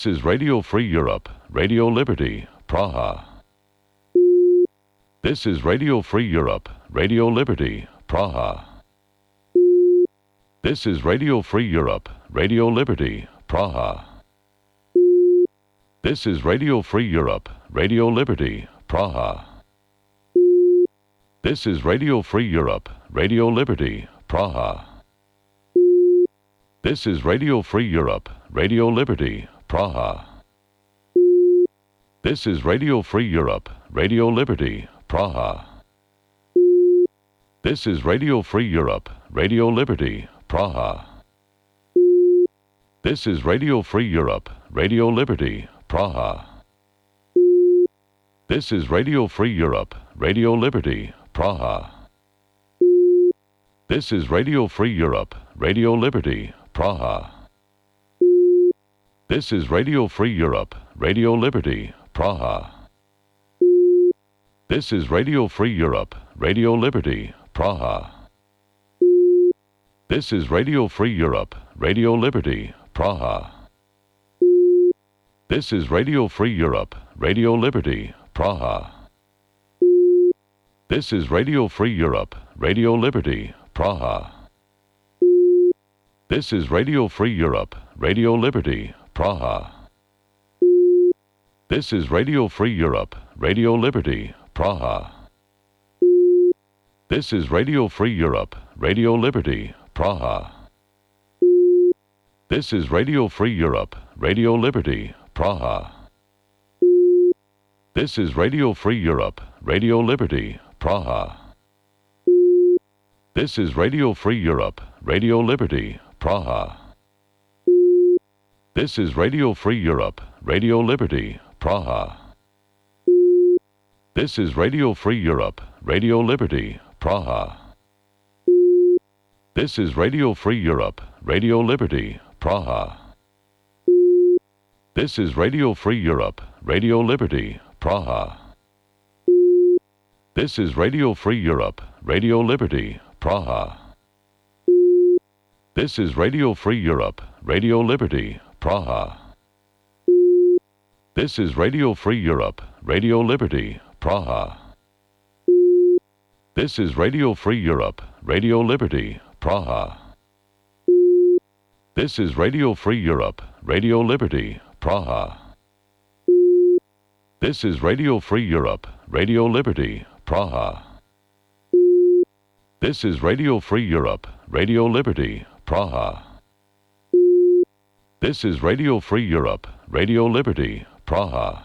This is Radio Free Europe, Radio Liberty, Praha. This is Radio Free Europe, Radio Liberty, Praha. This is Radio Free Europe, Radio Liberty, Praha. This is Radio Free Europe, Radio Liberty, Praha. This is Radio Free Europe, Radio Liberty, Praha. This is Radio Free Europe, Radio Liberty, Praha. This is Radio Free Europe, Radio Liberty, Praha. This is Radio Free Europe, Radio Liberty, Praha. This is Radio Free Europe, Radio Liberty, Praha. This is Radio Free Europe, Radio Liberty, Praha. This is Radio Free Europe, Radio Liberty, Praha. This is Radio Free Europe, Radio Liberty, Praha. This is Radio Free Europe, Radio Liberty, Praha. This is Radio Free Europe, Radio Liberty, Praha. This is Radio Free Europe, Radio Liberty, Praha. This is Radio Free Europe, Radio Liberty, Praha. This is Radio Free Europe, Radio Liberty, Praha. This is Radio Free Europe, Radio Liberty, Praha. This is Radio Free Europe, Radio Liberty, Praha. This is Radio Free Europe, Radio Liberty, Praha. This is Radio Free Europe, Radio Liberty, Praha. This is Radio Free Europe, Radio Liberty, Praha. This is Radio Free Europe, Radio Liberty, Praha. This is Radio Free Europe, Radio Liberty, Praha. This is Radio Free Europe, Radio Liberty, Praha. This is Radio Free Europe, Radio Liberty, Praha. This is Radio Free Europe, Radio Liberty, Praha. This is Radio Free Europe, Radio Liberty, Praha. This is Radio Free Europe, Radio Liberty, Praha. This is Radio Free Europe, Radio Liberty, Praha. This is Radio Free Europe, Radio Liberty, Praha. This is Radio Free Europe, Radio Liberty, Praha. This is Radio Free Europe, Radio Liberty, Praha. This is Radio Free Europe, Radio Liberty, Praha.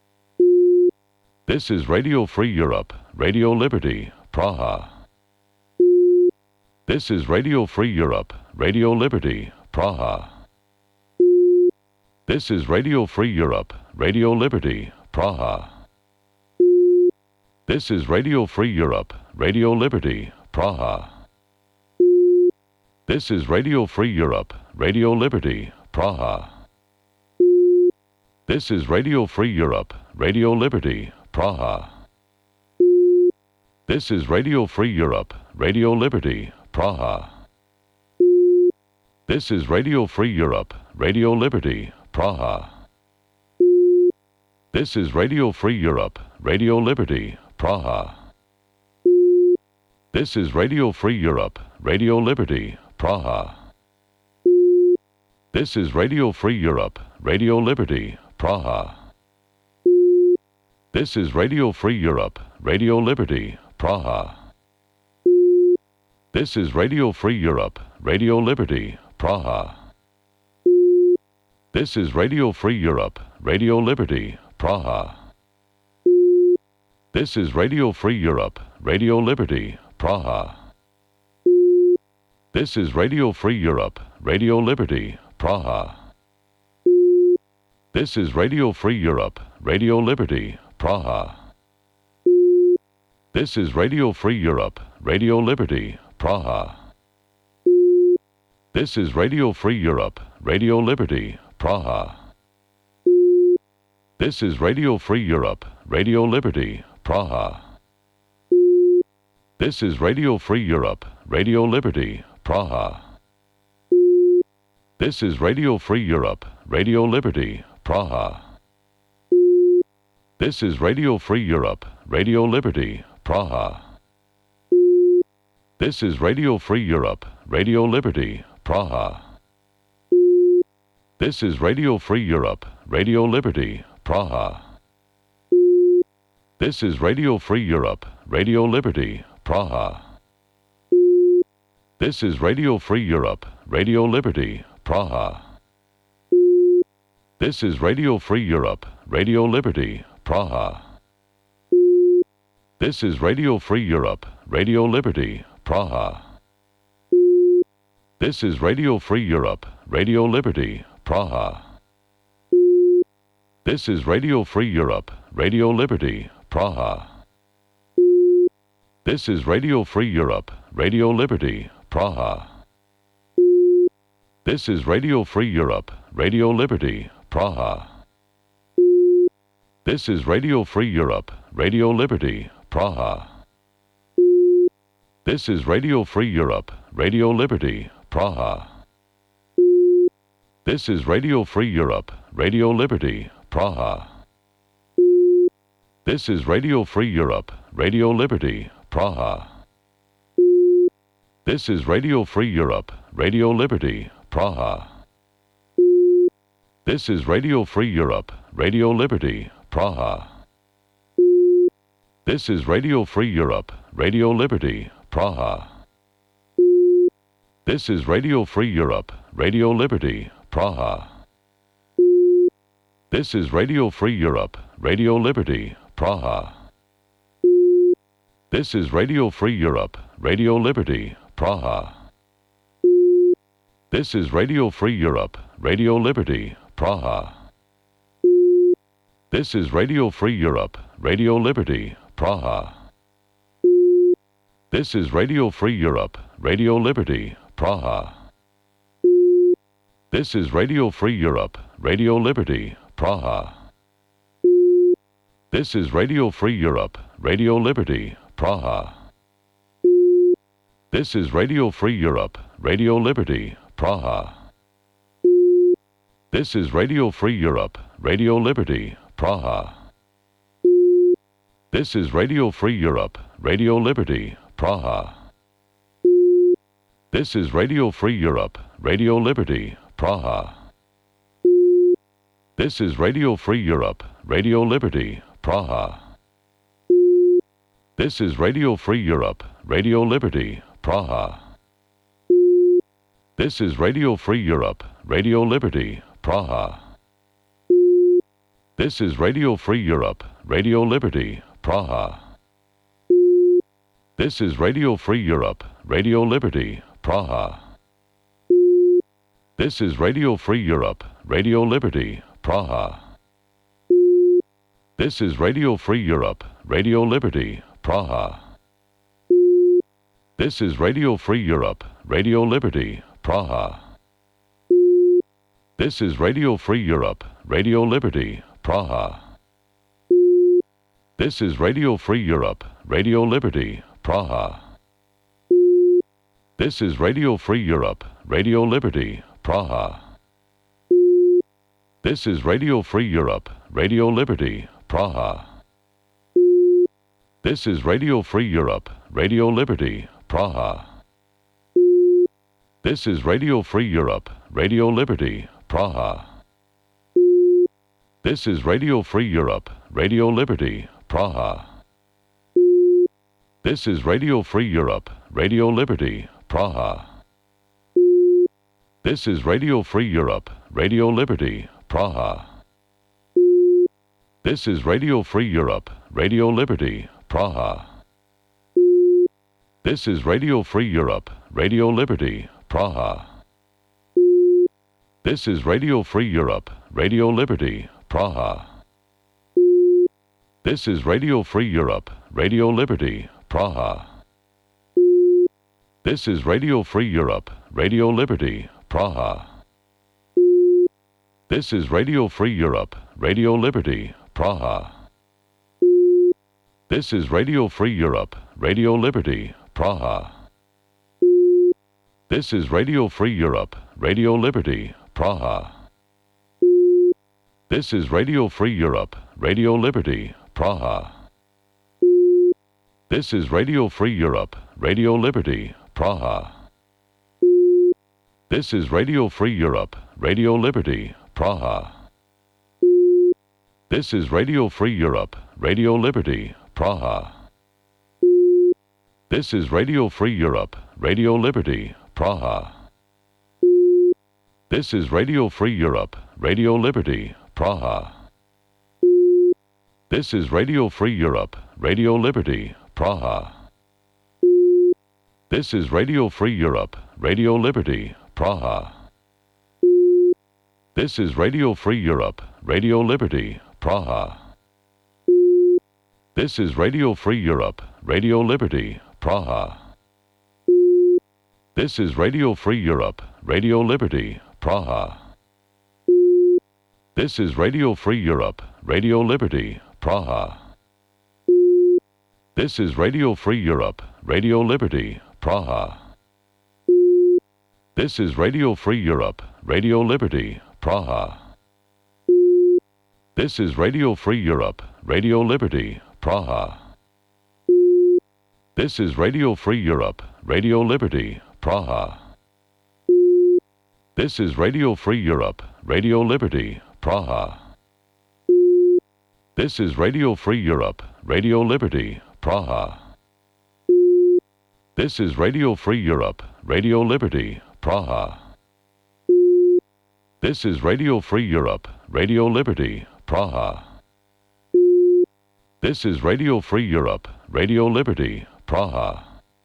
This is Radio Free Europe, Radio Liberty, Praha. This is Radio Free Europe, Radio Liberty, Praha. This is Radio Free Europe, Radio Liberty, Praha. This is Radio Free Europe, Radio Liberty, Praha. This is Radio Free Europe, Radio Liberty, Praha. This is Radio Free Europe, Radio Liberty, Praha. This is Radio Free Europe, Radio Liberty, Praha. This is Radio Free Europe, Radio Liberty, Praha. This is Radio Free Europe, Radio Liberty, Praha. This is Radio Free Europe, Radio Liberty, Praha. This is Radio Free Europe, Radio Liberty, Praha. This is Radio Free Europe, Radio Liberty, Praha. This is Radio Free Europe, Radio Liberty, Praha. This is Radio Free Europe, Radio Liberty, Praha. This is Radio Free Europe, Radio Liberty, Praha. This is Radio Free Europe, Radio Liberty, Praha. This is Radio Free Europe, Radio Liberty, Praha. This is Radio Free Europe, Radio Liberty, Praha. This is Radio Free Europe, Radio Liberty, Praha. This is Radio Free Europe, Radio Liberty, Praha. This is Radio Free Europe, Radio Liberty, Praha. This is Radio Free Europe, Radio Liberty, Praha. This is Radio Free Europe, Radio Liberty, Praha. This is Radio Free Europe, Radio Liberty, Praha. This is Radio Free Europe, Radio Liberty, Praha. This is Radio Free Europe, Radio Liberty, Praha. This is Radio Free Europe, Radio Liberty, Praha. This is Radio Free Europe, Radio Liberty, Praha. This is Radio Free Europe, Radio Liberty, Praha. This is Radio Free Europe, Radio Liberty, Praha. This is Radio Free Europe, Radio Liberty, Praha. This is Radio Free Europe, Radio Liberty, Praha. This is Radio Free Europe, Radio Liberty, Praha. This is Radio Free Europe, Radio Liberty, Praha. This is Radio Free Europe, Radio Liberty, Praha. This is Radio Free Europe, Radio Liberty, Praha. This is Radio Free Europe, Radio Liberty, Praha. This is Radio Free Europe, Radio Liberty, Praha. This is Radio Free Europe, Radio Liberty, Praha. This is Radio Free Europe, Radio Liberty, Praha. This is Radio Free Europe, Radio Liberty, Praha. This is Radio Free Europe, Radio Liberty, Praha. This is Radio Free Europe, Radio Liberty, Praha. This is Radio Free Europe, Radio Liberty, Praha. This is Radio Free Europe, Radio Liberty, Praha. This is Radio Free Europe, Radio Liberty, Praha. This is Radio Free Europe, Radio Liberty, Praha. This is Radio Free Europe, Radio Liberty, Praha. This is Radio Free Europe, Radio Liberty, Praha. This is Radio Free Europe, Radio Liberty, Praha. This is Radio Free Europe, Radio Liberty, Praha. This is Radio Free Europe, Radio Liberty, Praha. This is Radio Free Europe, Radio Liberty, Praha. This is Radio Free Europe, Radio Liberty, Praha. This is Radio Free Europe, Radio Liberty, Praha. This is Radio Free Europe, Radio Liberty, Praha. This is Radio Free Europe, Radio Liberty, Praha. This is Radio Free Europe, Radio Liberty, Praha. This is Radio Free Europe, Radio Liberty, Praha. This is Radio Free Europe, Radio Liberty, Praha. This is Radio Free Europe, Radio Liberty, Praha. This is Radio Free Europe, Radio Liberty, Praha. This is Radio Free Europe, Radio Liberty, Praha. This is Radio Free Europe, Radio Liberty, Praha. This is Radio Free Europe, Radio Liberty, Praha. This is Radio Free Europe, Radio Liberty, Praha. This is Radio Free Europe, Radio Liberty, Praha. This is Radio Free Europe, Radio Liberty, Praha. This is Radio Free Europe, Radio Liberty, Praha. This is Radio Free Europe, Radio Liberty, Praha. This is Radio Free Europe, Radio Liberty, Praha. This is Radio Free Europe, Radio Liberty, Praha. This is Radio Free Europe, Radio Liberty, Praha. This is Radio Free Europe, Radio Liberty, Praha. This is Radio Free Europe, Radio Liberty, Praha. This is Radio Free Europe, Radio Liberty, Praha. This is Radio Free Europe, Radio Liberty, Praha. This is Radio Free Europe, Radio Liberty, Praha. This is Radio Free Europe, Radio Liberty, Praha. This is Radio Free Europe, Radio Liberty, Praha. This is Radio Free Europe, Radio Liberty, Praha. This is Radio Free Europe, Radio Liberty, Praha. This is Radio Free Europe, Radio Liberty, Praha. This is Radio Free Europe, Radio Liberty, Praha. This is Radio Free Europe, Radio Liberty, Praha. This is Radio Free Europe, Radio Liberty, Praha. This is Radio Free Europe, Radio Liberty, Praha. This is Radio Free Europe, Radio Liberty, Praha. This is Radio Free Europe, Radio Liberty, Praha. This is Radio Free Europe, Radio Liberty, Praha. This is Radio Free Europe, Radio Liberty, Praha. This is Radio Free Europe, Radio Liberty, Praha. This is Radio Free Europe, Radio Liberty, Praha. This is Radio Free Europe, Radio Liberty, Praha. This is Radio Free Europe, Radio Liberty, Praha. This is Radio Free Europe, Radio Liberty, Praha. This is Radio Free Europe, Radio Liberty, Praha. This is Radio Free Europe, Radio Liberty, Praha.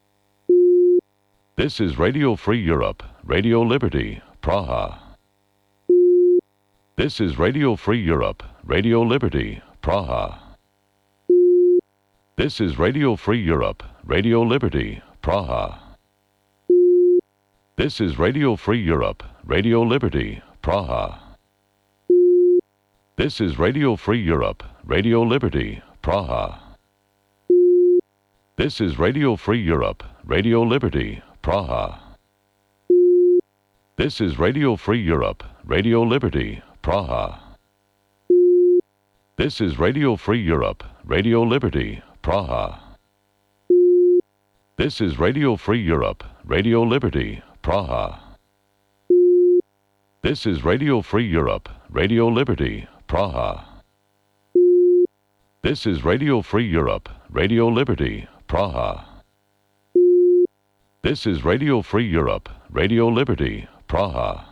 This is Radio Free Europe, Radio Liberty, Praha. This is Radio Free Europe, Radio Liberty, Praha. This is Radio Free Europe, Radio Liberty, Praha. This is Radio Free Europe, Radio Liberty, Praha. This is Radio Free Europe, Radio Liberty, Praha. This is Radio Free Europe, Radio Liberty, Praha. This is Radio Free Europe, Radio Liberty, Praha. This is Radio Free Europe, Radio Liberty, Praha. This is Radio Free Europe, Radio Liberty, Praha. This is Radio Free Europe, Radio Liberty, Praha. This is Radio Free Europe, Radio Liberty, Praha. This is Radio Free Europe, Radio Liberty, Praha.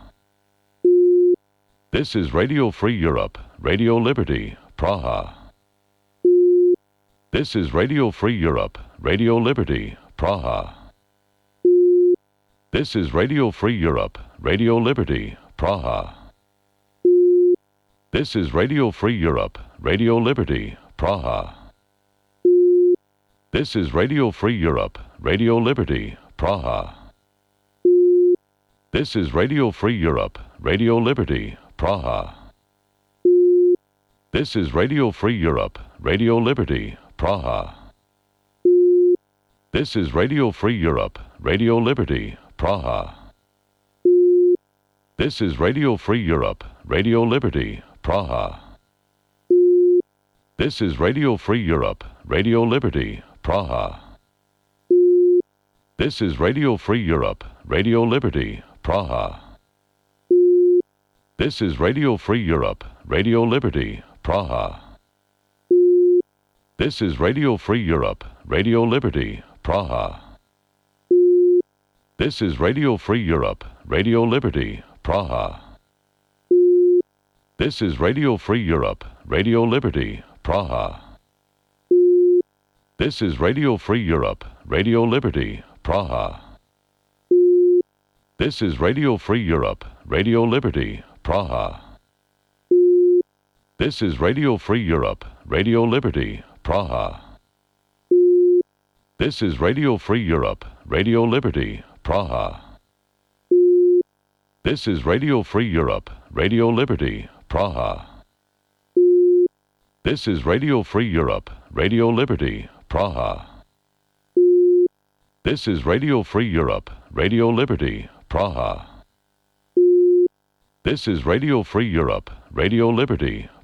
This is Radio Free Europe, Radio Liberty, Praha. This is Radio Free Europe, Radio Liberty, Praha. This is Radio Free Europe, Radio Liberty, Praha. This is Radio Free Europe, Radio Liberty, Praha. This is Radio Free Europe, Radio Liberty, Praha. This is Radio Free Europe, Radio Liberty, Praha. This is Radio Free Europe, Radio Liberty, Praha. This is Radio Free Europe, Radio Liberty, Praha. This is Radio Free Europe, Radio Liberty, Praha. This is Radio Free Europe, Radio Liberty, Praha. This is Radio Free Europe, Radio Liberty, Praha. This is Radio Free Europe, Radio Liberty, Praha. This is Radio Free Europe, Radio Liberty, Praha. This is Radio Free Europe, Radio Liberty, Praha. This is Radio Free Europe, Radio Liberty, Praha. This is Radio Free Europe, Radio Liberty, Praha. This is Radio Free Europe, Radio Liberty, Praha. This is Radio Free Europe, Radio Liberty, Praha. This is Radio Free Europe, Radio Liberty, Praha. This is Radio Free Europe, Radio Liberty, Praha. This is Radio Free Europe, Radio Liberty, Praha. This is Radio Free Europe, Radio Liberty, Praha. This is Radio Free Europe, Radio Liberty,